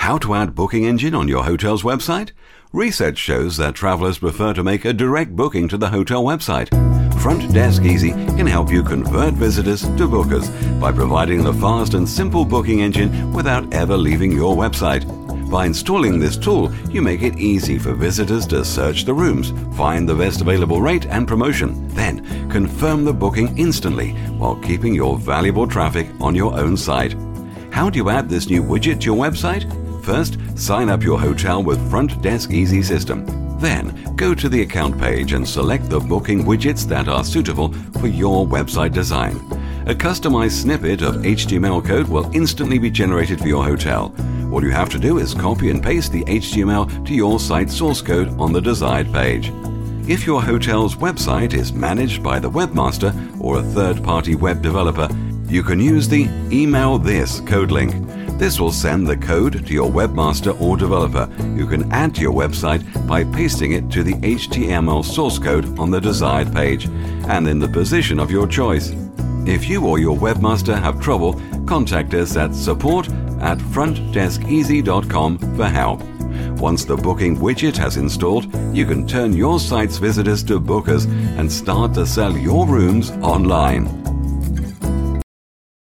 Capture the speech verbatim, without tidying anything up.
How to add booking engine on your hotel's website? Research shows that travelers prefer to make a direct booking to the hotel website. Front Desk Easy can help you convert visitors to bookers by providing the fast and simple booking engine without ever leaving your website. By installing this tool, you make it easy for visitors to search the rooms, find the best available rate and promotion, then confirm the booking instantly while keeping your valuable traffic on your own site. How do you add this new widget to your website? First, sign up your hotel with Front Desk Easy system. Then, go to the account page and select the booking widgets that are suitable for your website design. A customized snippet of H T M L code will instantly be generated for your hotel. All you have to do is copy and paste the H T M L to your site source code on the desired page. If your hotel's website is managed by the webmaster or a third-party web developer, you can use the Email This code link. This will send the code to your webmaster or developer, who can add to your website by pasting it to the H T M L source code on the desired page and in the position of your choice. If you or your webmaster have trouble, contact us at support at front desk easy dot com for help. Once the booking widget has installed, you can turn your site's visitors to bookers and start to sell your rooms online.